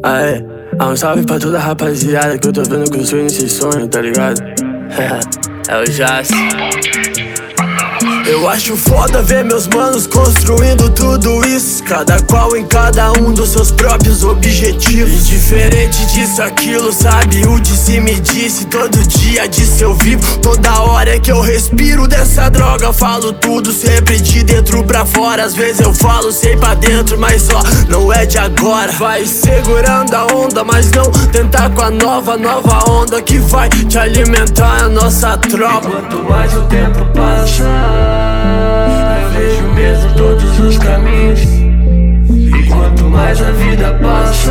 Aê, um salve pra toda a rapaziada que eu tô vendo construir nesse sonho, tá ligado? É o Jace. Eu acho foda ver meus manos construindo tudo isso, cada qual em cada um dos seus próprios objetivos. E diferente disso, aquilo, sabe? O disse me disse, todo dia disso eu vivo. Toda hora que eu respiro dessa droga, falo tudo sempre de dentro pra fora. Às vezes eu falo sei pra dentro, mas só não é de agora. Vai segurando a onda, mas não tentar com a nova onda que vai te alimentar a nossa tropa. E quanto mais o tempo passa, eu vejo mesmo todos os caminhos. E quanto mais a vida passa,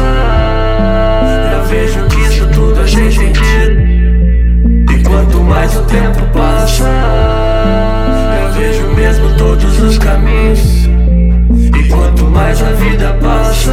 eu vejo que isso tudo a gente sentido. E quanto mais o tempo passa, eu vejo mesmo todos os caminhos. E quanto mais a vida passa,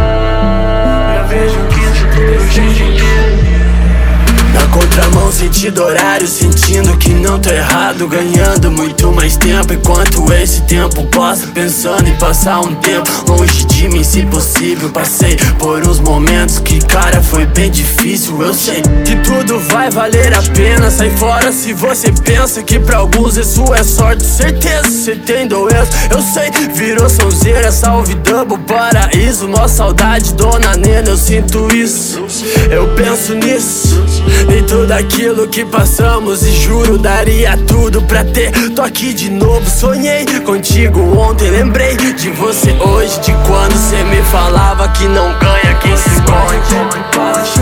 eu vejo que isso tudo a gente sentido. Na contramão, sentido horário, sentindo que não tô errado, ganhando muito mais tempo enquanto esse tempo passa. Pensando em passar um tempo longe de mim, se possível. Passei por uns momentos que, cara, foi bem difícil. Eu sei que tudo vai valer a pena. Sai fora se você pensa que pra alguns isso é sorte. Certeza, cê tem doença, eu sei. Virou sonzeira, salve double, paraíso. Mó saudade, dona Nena, eu sinto isso. Eu penso nisso, em tudo aquilo que passamos, e juro daria tudo pra ter. Tô aqui de novo, sonhei contigo ontem, lembrei de você hoje, de quando cê me falava que não ganha quem se esconde. O tempo passa,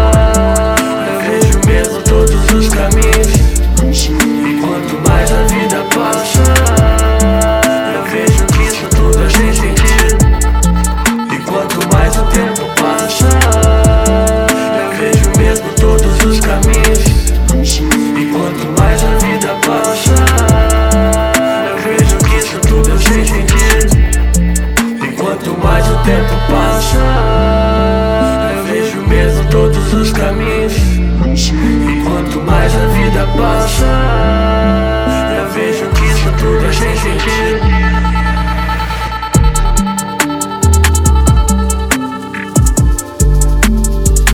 eu vejo mesmo todos os caminhos. E quanto mais a vida passa, eu vejo que isso tudo a gente sentido. E quanto mais o tempo passa, eu vejo mesmo todos os caminhos. E quanto mais a vida passa, eu vejo que isso tudo a gente sentido. E quanto mais o tempo passa, eu vejo mesmo todos os caminhos. E quanto mais a vida passa, eu vejo que isso tudo a gente sentido.